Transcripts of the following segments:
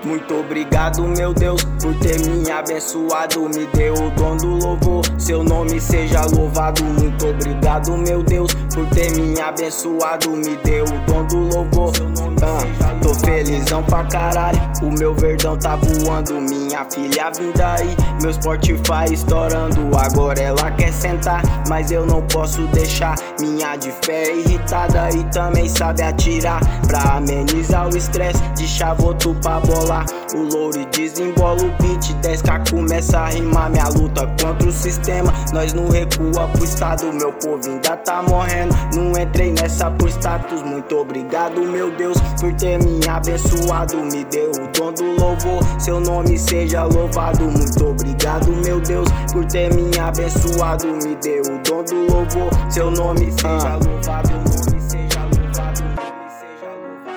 Muito obrigado, meu Deus, por ter me abençoado. Me deu o dom do louvor, seu nome seja louvado. Muito obrigado, meu Deus, por ter me abençoado. Me deu o dom do louvor, tô felizão pra caralho. O meu verdão tá voando, minha filha vindo aí, meu Spotify estourando. Agora ela quer sentar, mas eu não posso deixar. Minha de fé é irritada e também sabe atirar. Pra amenizar o estresse, de chavoto pra bolar. O louro desembola o beat, 10k começa a rimar. Minha luta contra o sistema, nós não recua pro estado. Meu povo ainda tá morrendo, não entrei nessa por status. Muito obrigado, meu Deus, por ter me abençoado. Me deu o dom do louvor, seu nome seja louvado. Muito obrigado, meu Deus, por ter me abençoado. Me deu o dom do louvor, seu nome seja louvado. Nome seja louvado, nome seja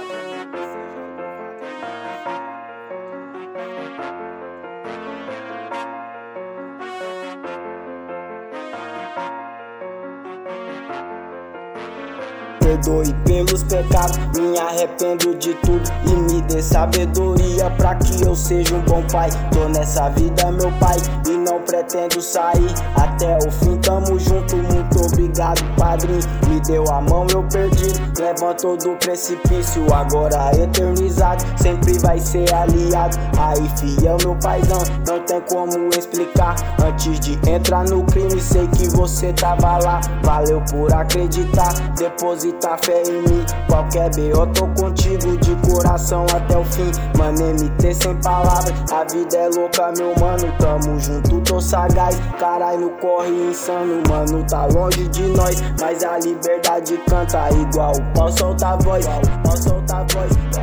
Perdoe pelos pecados, me arrependo de tudo e me dê sabedoria pra que eu seja um bom pai. Tô nessa vida, meu pai, e não pretendo sair. Até o fim tamo junto, muito obrigado, padrinho. Me deu a mão, eu perdi, levantou do precipício. Agora eternizado, sempre vai ser aliado. Aí fiel, meu paizão, não tem como explicar. Antes de entrar no crime, sei que você tava lá. Valeu por acreditar, depositar fé em mim. Qualquer B.O. tô contigo de coração até o fim. Mano, MT sem palavras, a vida é louca, meu mano. Tamo junto, tô sagaz, carai no corre insano. Mano, tá longe de nós, mas a liberdade canta igual o pau solta a voz, o pau solta a voz.